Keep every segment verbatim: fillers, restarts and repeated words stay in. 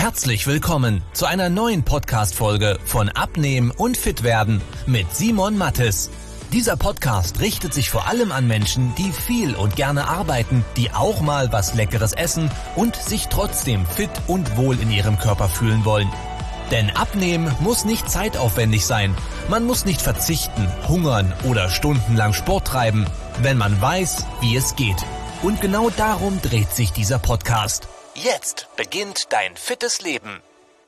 Herzlich willkommen zu einer neuen Podcast-Folge von Abnehmen und Fitwerden mit Simon Mattes. Dieser Podcast richtet sich vor allem an Menschen, die viel und gerne arbeiten, die auch mal was Leckeres essen und sich trotzdem fit und wohl in ihrem Körper fühlen wollen. Denn Abnehmen muss nicht zeitaufwendig sein. Man muss nicht verzichten, hungern oder stundenlang Sport treiben, wenn man weiß, wie es geht. Und genau darum dreht sich dieser Podcast. Jetzt beginnt dein fittes Leben.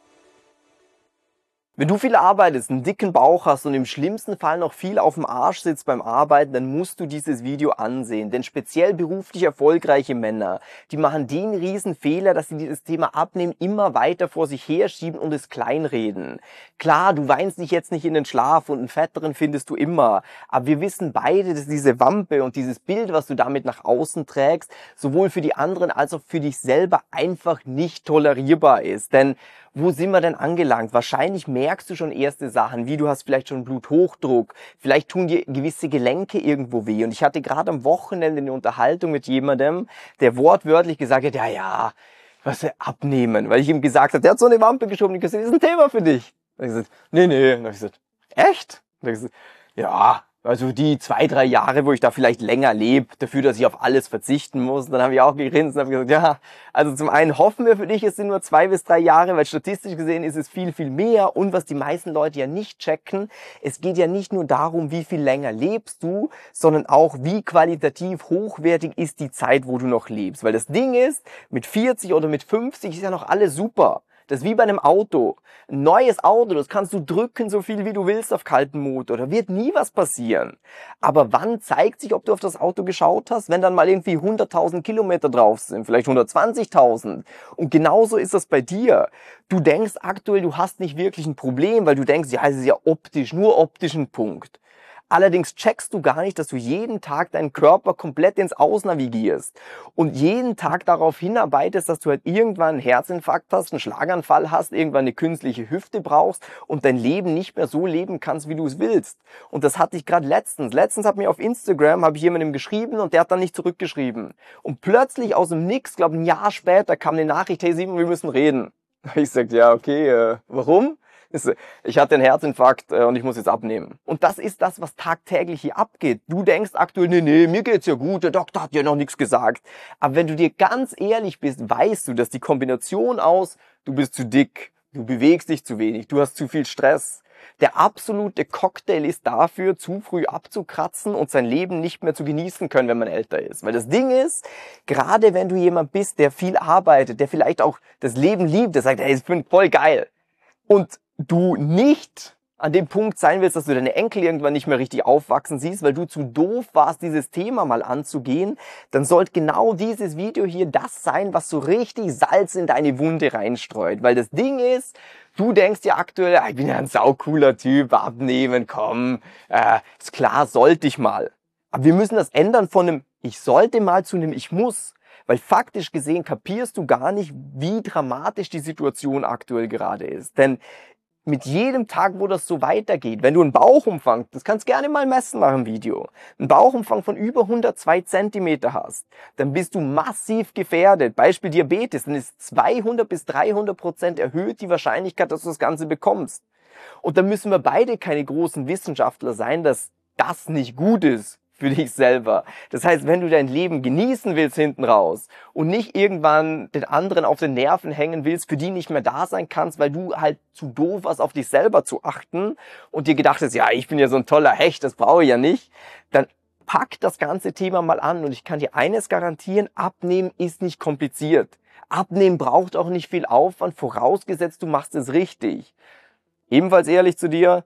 Wenn du viel arbeitest, einen dicken Bauch hast und im schlimmsten Fall noch viel auf dem Arsch sitzt beim Arbeiten, dann musst du dieses Video ansehen. Denn speziell beruflich erfolgreiche Männer, die machen den riesen Fehler, dass sie dieses Thema Abnehmen immer weiter vor sich herschieben und es kleinreden. Klar, du weinst dich jetzt nicht in den Schlaf und einen Fetteren findest du immer. Aber wir wissen beide, dass diese Wampe und dieses Bild, was du damit nach außen trägst, sowohl für die anderen als auch für dich selber einfach nicht tolerierbar ist. Denn wo sind wir denn angelangt? Wahrscheinlich merkst du schon erste Sachen, wie du hast vielleicht schon Bluthochdruck, vielleicht tun dir gewisse Gelenke irgendwo weh. Und ich hatte gerade am Wochenende eine Unterhaltung mit jemandem, der wortwörtlich gesagt hat, ja, ja, was abnehmen. Weil ich ihm gesagt habe, der hat so eine Wampe geschoben, und ich gesagt, das ist ein Thema für dich. Und ich gesagt, nee, nee. Und ich gesagt, echt? Und ich gesagt, ja, also die zwei, drei Jahre, wo ich da vielleicht länger lebe, dafür, dass ich auf alles verzichten muss. Und dann habe ich auch gegrinst und habe gesagt, ja, also zum einen hoffen wir für dich, es sind nur zwei bis drei Jahre, weil statistisch gesehen ist es viel, viel mehr. Und was die meisten Leute ja nicht checken, es geht ja nicht nur darum, wie viel länger lebst du, sondern auch, wie qualitativ hochwertig ist die Zeit, wo du noch lebst. Weil das Ding ist, mit vierzig oder mit fünfzig ist ja noch alles super. Das ist wie bei einem Auto. Ein neues Auto, das kannst du drücken, so viel wie du willst auf kalten Motor. Da wird nie was passieren. Aber wann zeigt sich, ob du auf das Auto geschaut hast? Wenn dann mal irgendwie hunderttausend Kilometer drauf sind, vielleicht hundertzwanzigtausend. Und genauso ist das bei dir. Du denkst aktuell, du hast nicht wirklich ein Problem, weil du denkst, ja, es ist ja optisch, nur optisch ein Punkt. Allerdings checkst du gar nicht, dass du jeden Tag deinen Körper komplett ins Aus navigierst und jeden Tag darauf hinarbeitest, dass du halt irgendwann einen Herzinfarkt hast, einen Schlaganfall hast, irgendwann eine künstliche Hüfte brauchst und dein Leben nicht mehr so leben kannst, wie du es willst. Und das hatte ich gerade letztens. Letztens hat mir auf Instagram, habe ich jemandem geschrieben und der hat dann nicht zurückgeschrieben. Und plötzlich aus dem Nix, glaube ein Jahr später, kam eine Nachricht, hey Simon, wir müssen reden. Ich sagte, ja, okay, äh, warum? Ich hatte einen Herzinfarkt und ich muss jetzt abnehmen. Und das ist das, was tagtäglich hier abgeht. Du denkst aktuell, nee, nee, mir geht's ja gut, der Doktor hat ja noch nichts gesagt. Aber wenn du dir ganz ehrlich bist, weißt du, dass die Kombination aus, du bist zu dick, du bewegst dich zu wenig, du hast zu viel Stress, der absolute Cocktail ist dafür, zu früh abzukratzen und sein Leben nicht mehr zu genießen können, wenn man älter ist. Weil das Ding ist, gerade wenn du jemand bist, der viel arbeitet, der vielleicht auch das Leben liebt, der sagt, hey, ich bin voll geil. Und du nicht an dem Punkt sein willst, dass du deine Enkel irgendwann nicht mehr richtig aufwachsen siehst, weil du zu doof warst, dieses Thema mal anzugehen, dann sollte genau dieses Video hier das sein, was so richtig Salz in deine Wunde reinstreut. Weil das Ding ist, du denkst ja aktuell, ich bin ja ein saucooler Typ, abnehmen, komm, äh, ist klar, sollte ich mal. Aber wir müssen das ändern von einem Ich sollte mal zu einem Ich muss. Weil faktisch gesehen kapierst du gar nicht, wie dramatisch die Situation aktuell gerade ist. Denn mit jedem Tag, wo das so weitergeht, wenn du einen Bauchumfang, das kannst gerne mal messen nach dem Video, einen Bauchumfang von über hundertzwei Zentimeter hast, dann bist du massiv gefährdet. Beispiel Diabetes, dann ist zweihundert bis dreihundert Prozent erhöht die Wahrscheinlichkeit, dass du das Ganze bekommst. Und dann müssen wir beide keine großen Wissenschaftler sein, dass das nicht gut ist für dich selber. Das heißt, wenn du dein Leben genießen willst hinten raus und nicht irgendwann den anderen auf den Nerven hängen willst, für die nicht mehr da sein kannst, weil du halt zu doof warst, auf dich selber zu achten und dir gedacht hast, ja, ich bin ja so ein toller Hecht, das brauche ich ja nicht, dann pack das ganze Thema mal an und ich kann dir eines garantieren, Abnehmen ist nicht kompliziert. Abnehmen braucht auch nicht viel Aufwand, vorausgesetzt du machst es richtig. Ebenfalls ehrlich zu dir,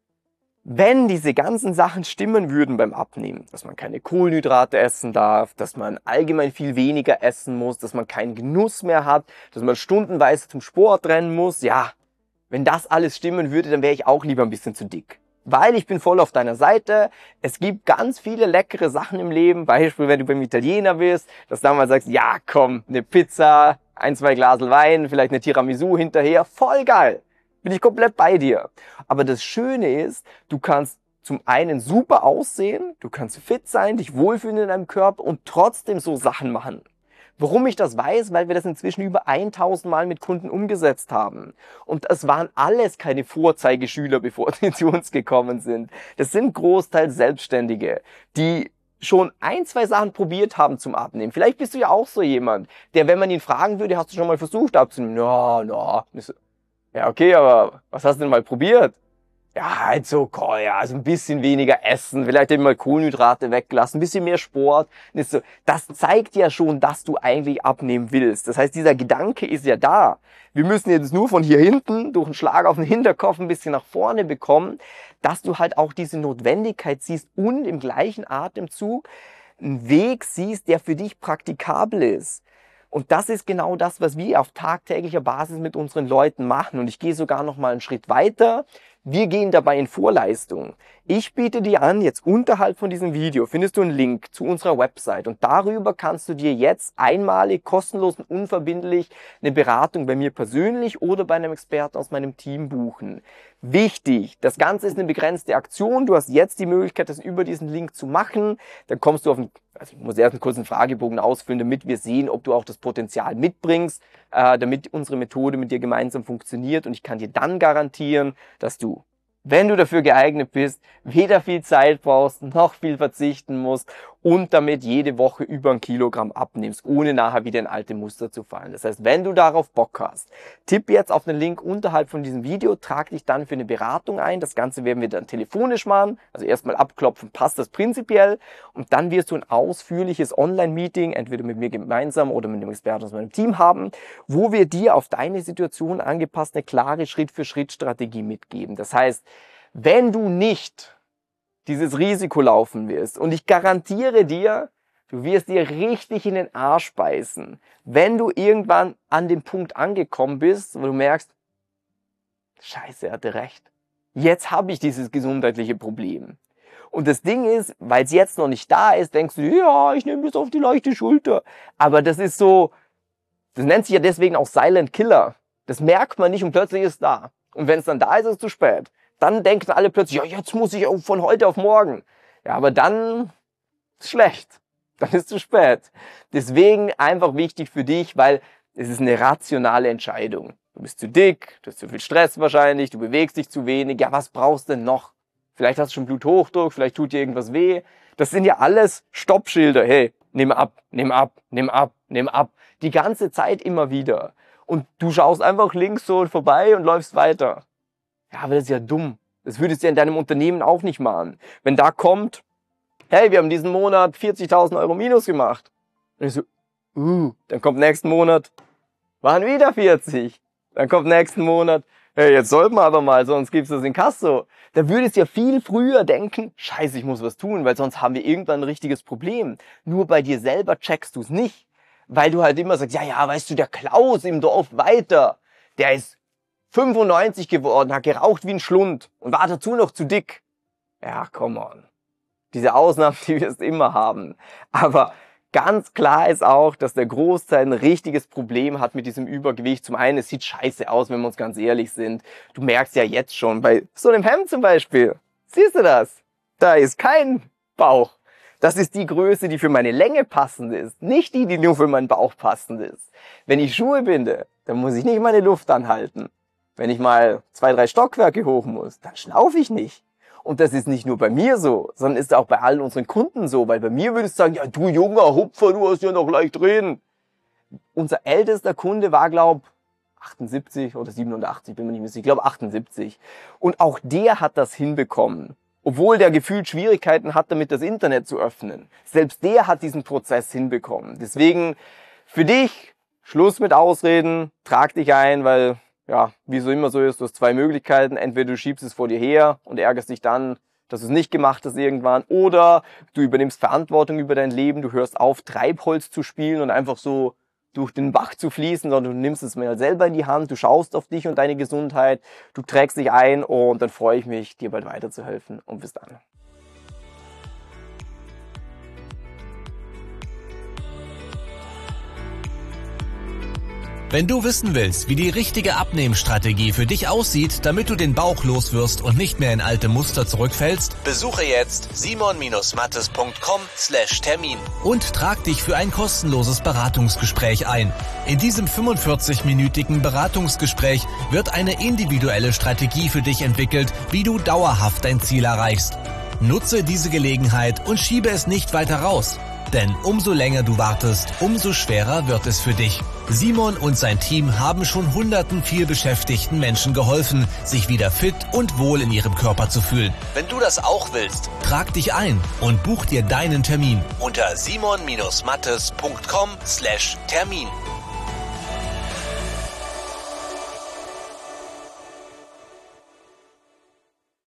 wenn diese ganzen Sachen stimmen würden beim Abnehmen, dass man keine Kohlenhydrate essen darf, dass man allgemein viel weniger essen muss, dass man keinen Genuss mehr hat, dass man stundenweise zum Sport rennen muss, ja, wenn das alles stimmen würde, dann wäre ich auch lieber ein bisschen zu dick. Weil ich bin voll auf deiner Seite, es gibt ganz viele leckere Sachen im Leben, Beispiel, wenn du beim Italiener bist, dass du dann mal sagst, ja komm, eine Pizza, ein, zwei Glasel Wein, vielleicht eine Tiramisu hinterher, voll geil. Bin ich komplett bei dir. Aber das Schöne ist, du kannst zum einen super aussehen, du kannst fit sein, dich wohlfühlen in deinem Körper und trotzdem so Sachen machen. Warum ich das weiß? Weil wir das inzwischen über tausend Mal mit Kunden umgesetzt haben. Und es waren alles keine Vorzeigeschüler, bevor sie zu uns gekommen sind. Das sind großteils Selbstständige, die schon ein, zwei Sachen probiert haben zum Abnehmen. Vielleicht bist du ja auch so jemand, der, wenn man ihn fragen würde, hast du schon mal versucht abzunehmen? Ja, ja. Ja, okay, aber was hast du denn mal probiert? Ja, halt so, ja, also ein bisschen weniger essen, vielleicht eben mal Kohlenhydrate weglassen, ein bisschen mehr Sport. Das zeigt ja schon, dass du eigentlich abnehmen willst. Das heißt, dieser Gedanke ist ja da. Wir müssen jetzt nur von hier hinten durch einen Schlag auf den Hinterkopf ein bisschen nach vorne bekommen, dass du halt auch diese Notwendigkeit siehst und im gleichen Atemzug einen Weg siehst, der für dich praktikabel ist. Und das ist genau das, was wir auf tagtäglicher Basis mit unseren Leuten machen. Und ich gehe sogar noch mal einen Schritt weiter. Wir gehen dabei in Vorleistung. Ich biete dir an, jetzt unterhalb von diesem Video findest du einen Link zu unserer Website und darüber kannst du dir jetzt einmalig, kostenlos und unverbindlich eine Beratung bei mir persönlich oder bei einem Experten aus meinem Team buchen. Wichtig, das Ganze ist eine begrenzte Aktion. Du hast jetzt die Möglichkeit, das über diesen Link zu machen. Dann kommst du auf einen, also ich muss erst einen kurzen Fragebogen ausfüllen, damit wir sehen, ob du auch das Potenzial mitbringst, äh, damit unsere Methode mit dir gemeinsam funktioniert. Und ich kann dir dann garantieren, dass du, wenn du dafür geeignet bist, weder viel Zeit brauchst, noch viel verzichten musst und damit jede Woche über ein Kilogramm abnimmst, ohne nachher wieder in alte Muster zu fallen. Das heißt, wenn du darauf Bock hast, tipp jetzt auf den Link unterhalb von diesem Video, trag dich dann für eine Beratung ein. Das Ganze werden wir dann telefonisch machen, also erstmal abklopfen, passt das prinzipiell und dann wirst du ein ausführliches Online-Meeting, entweder mit mir gemeinsam oder mit dem Experten aus meinem Team haben, wo wir dir auf deine Situation angepasst eine klare Schritt-für-Schritt-Strategie mitgeben. Das heißt, wenn du nicht dieses Risiko laufen wirst, und ich garantiere dir, du wirst dir richtig in den Arsch beißen, wenn du irgendwann an dem Punkt angekommen bist, wo du merkst, Scheiße, er hatte recht. Jetzt habe ich dieses gesundheitliche Problem. Und das Ding ist, weil es jetzt noch nicht da ist, denkst du, ja, ich nehme das auf die leichte Schulter. Aber das ist so, das nennt sich ja deswegen auch Silent Killer. Das merkt man nicht und plötzlich ist es da. Und wenn es dann da ist, ist es zu spät. Dann denken alle plötzlich, ja, jetzt muss ich auch von heute auf morgen. Ja, aber dann ist schlecht. Dann ist es zu spät. Deswegen einfach wichtig für dich, weil es ist eine rationale Entscheidung. Du bist zu dick, du hast zu viel Stress wahrscheinlich, du bewegst dich zu wenig. Ja, was brauchst du denn noch? Vielleicht hast du schon Bluthochdruck, vielleicht tut dir irgendwas weh. Das sind ja alles Stoppschilder. Hey, nimm ab, nimm ab, nimm ab, nimm ab. Die ganze Zeit immer wieder. Und du schaust einfach links so vorbei und läufst weiter. Ja, aber das ist ja dumm. Das würdest du ja in deinem Unternehmen auch nicht machen. Wenn da kommt, hey, wir haben diesen Monat vierzigtausend Euro Minus gemacht. Und ich so, uh, dann kommt nächsten Monat, waren wieder vierzig. Dann kommt nächsten Monat, hey, jetzt sollten wir aber mal, sonst gibt's das in Kasso. Da würdest du ja viel früher denken, scheiße, ich muss was tun, weil sonst haben wir irgendwann ein richtiges Problem. Nur bei dir selber checkst du es nicht. Weil du halt immer sagst, ja, ja, weißt du, der Klaus im Dorf weiter, der ist fünfundneunzig geworden, hat geraucht wie ein Schlund und war dazu noch zu dick. Ja, come on. Diese Ausnahmen, die wirst du immer haben. Aber ganz klar ist auch, dass der Großteil ein richtiges Problem hat mit diesem Übergewicht. Zum einen, es sieht scheiße aus, wenn wir uns ganz ehrlich sind. Du merkst ja jetzt schon, bei so einem Hemd zum Beispiel, siehst du das? Da ist kein Bauch. Das ist die Größe, die für meine Länge passend ist, nicht die, die nur für meinen Bauch passend ist. Wenn ich Schuhe binde, dann muss ich nicht meine Luft anhalten. Wenn ich mal zwei, drei Stockwerke hoch muss, dann schnaufe ich nicht. Und das ist nicht nur bei mir so, sondern ist auch bei allen unseren Kunden so. Weil bei mir würdest du sagen, ja du junger Hupfer, du hast ja noch leicht reden. Unser ältester Kunde war, glaub, achtundsiebzig oder siebenundachtzig, bin mir nicht mehr sicher, ich glaube achtundsiebzig. Und auch der hat das hinbekommen. Obwohl der gefühlt Schwierigkeiten hat, damit das Internet zu öffnen. Selbst der hat diesen Prozess hinbekommen. Deswegen für dich, Schluss mit Ausreden, trag dich ein, weil, ja, wie so immer so ist, du hast zwei Möglichkeiten. Entweder du schiebst es vor dir her und ärgerst dich dann, dass du es nicht gemacht hast irgendwann. Oder du übernimmst Verantwortung über dein Leben, du hörst auf, Treibholz zu spielen und einfach so durch den Bach zu fließen, sondern du nimmst es mal selber in die Hand, du schaust auf dich und deine Gesundheit, du trägst dich ein und dann freue ich mich, dir bald weiterzuhelfen und bis dann. Wenn du wissen willst, wie die richtige Abnehmstrategie für dich aussieht, damit du den Bauch loswirst und nicht mehr in alte Muster zurückfällst, besuche jetzt simon mattes punkt com slash Termin und trag dich für ein kostenloses Beratungsgespräch ein. In diesem fünfundvierzig-minütigen Beratungsgespräch wird eine individuelle Strategie für dich entwickelt, wie du dauerhaft dein Ziel erreichst. Nutze diese Gelegenheit und schiebe es nicht weiter raus. Denn umso länger du wartest, umso schwerer wird es für dich. Simon und sein Team haben schon hunderten vielbeschäftigten Menschen geholfen, sich wieder fit und wohl in ihrem Körper zu fühlen. Wenn du das auch willst, trag dich ein und buch dir deinen Termin unter simon mattes punkt com slash Termin.